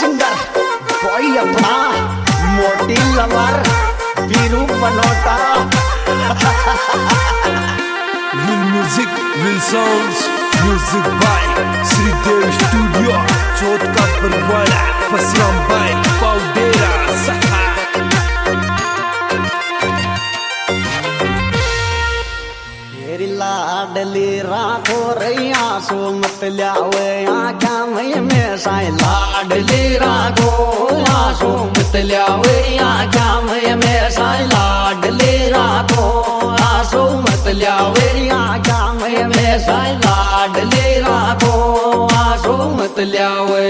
Singer कोई अपना मोटी lover Viru Banota. Will music, will sounds, music by Sridev Studio, Chot ka Parwala, Pasram by Paudera Saha। तेरी लाडली राखो रैया सो मत ल्यावे आँखा में साई लाडली राखो आसो मत ल्यावे आँखा में साई लाडली राखो आसो मत ल्यावे आँखा में साई लाडली राखो आसो मत ल्यावे।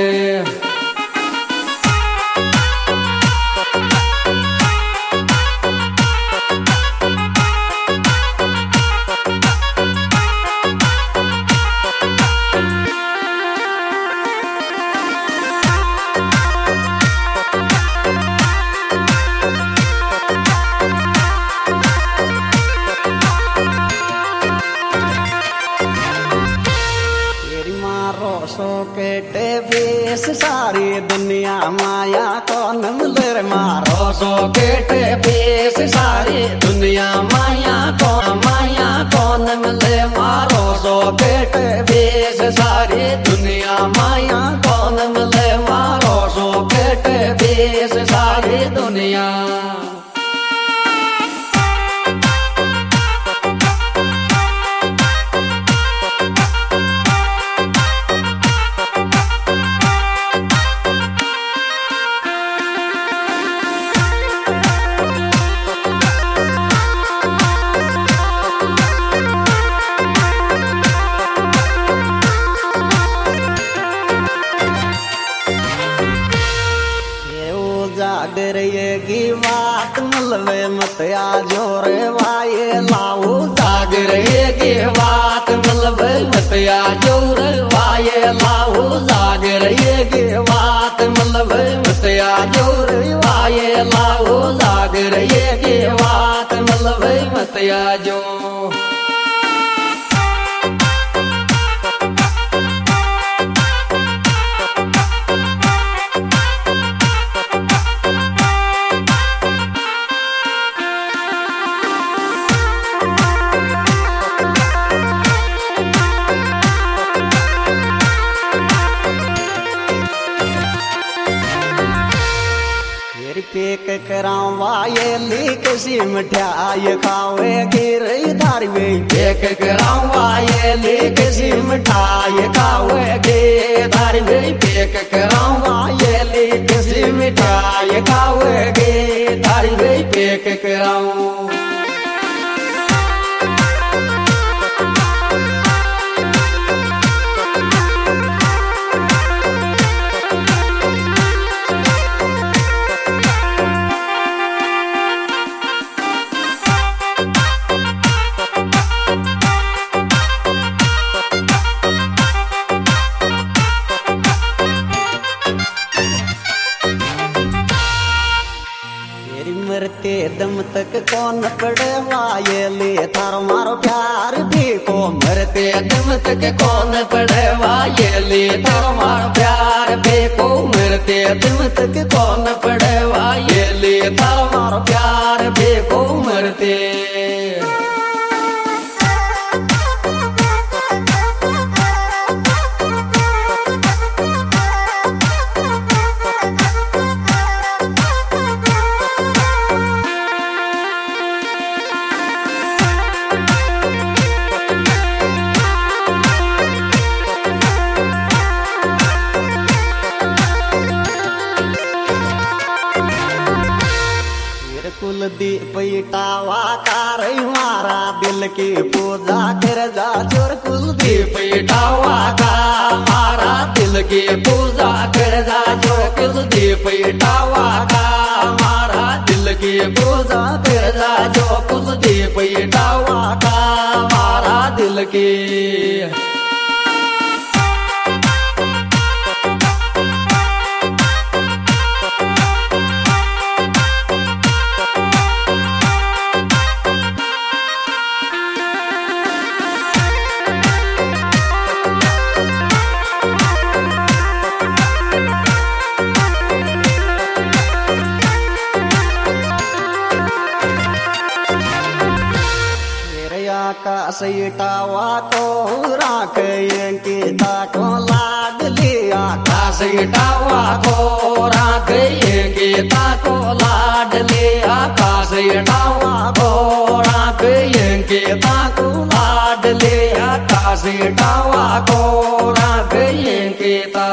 सो केटे बेस सारी दुनिया माया कौन मिले मारो सो केटे बेस सारी दुनिया माया कौन मिले मारो सो केटे बेस सारी दुनिया माया कौन मिले मारो सो केटे बेस सारी दुनिया। जागर ये बात मलवे मत आजो रे वाये लाओ जागर ये बात मलवे मत आजो रे वाये लाओ जागर ये बात मलवे मत आजो रे वाये लाओ जागर ये बात मलवे मत आजो। पेक करावा ये लीक सी मिठाई खावे गिर धारी में पेक करावा ये लीक सी मिठाई खावे गे धारी में पेक करावा ये लीक सी मिठाई खावे गे धारी में पेक कराऊं। मरते दम तक कौन पड़े वाये ले थारो मारो प्यार भी को मरते दम तक कौन पड़े वाये ले थारो मारो प्यार भी को मरते दम तक कौन पड़े वाये ले थारो मारो प्यार भी को मरते। कुलदीप इटावा कार मारा दिल की पूजा कर जा चोर कुलदीप इटावा का मारा दिल की पूजा कर जा जो कुलदीप इटावा का मारा दिल की पूजा कर जा जो कुलदीप इटावा का मारा दिल की। इटावा को राख अंकिता को लाडली आकाश इटावा को राख अंकिता को लाडली आकाश इटावा को राख अंकिता को लाडली आकाश इटावा को राख अंकिता।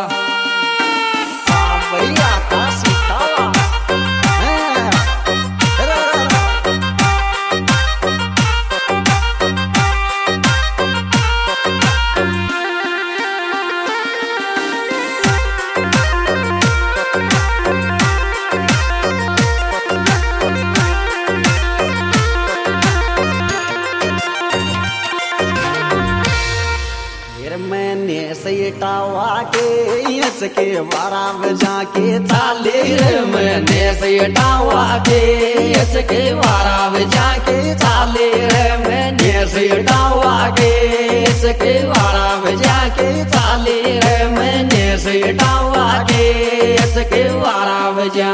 इटावा के इसके 12 बजा के चाले रे मैंने से इटावा के इसके 12 बजा के चाले रे मैंने से इटावा के इसके 12 बजा के चाले रे मैंने से इटावा के इसके 12 बजा।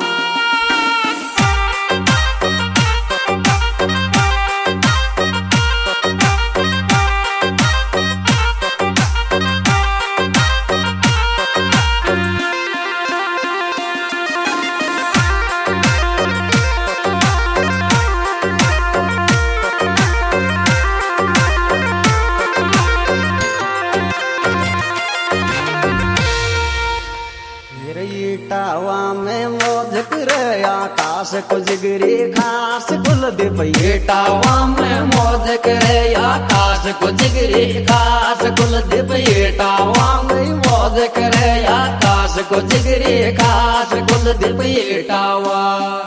इटावा में मौज करे आकाश को जिगरी खास कुलदीप इटावा में मौज करे आकाश को जिगरी खास कुलदीप इटावा में मौज करे आकाश को जिगरी खास कुलदीप इटावा।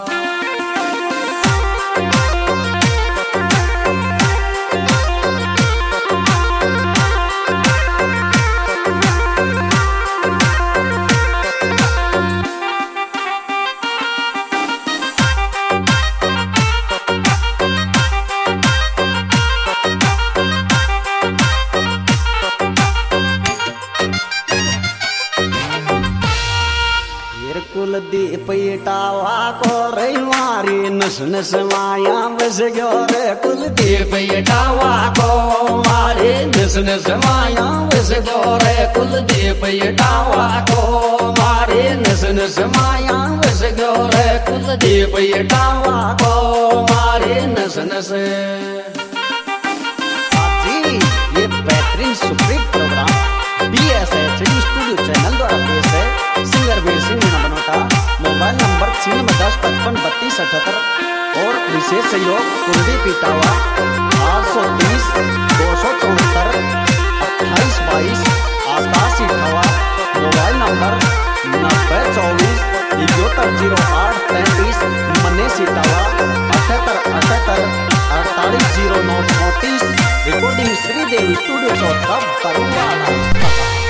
कुलदीप इटावा को रही नस नस माया बस गयो रे कुलदीप इटावा को मारे नस नस माया बस गयो रे कुलदीप इटावा को मारे नस नस माया बस गयो रे कुलदीप इटावा को मारे नस नस। जी ये बेहतरीन सुपीट प्रोग्राम BSHD स्टूडियो चैनल द्वारा पेश है। Singer Veer Singh Meena Banota, mobile number 9610553278 और विशेष सहयोग Kuldeep Etawah 830 274 2822 Akash Etawah, mobile number 9024 7108 33 Manish Etawah 7878 4809 34। Recording Sridevi studio चौथा बरुआ।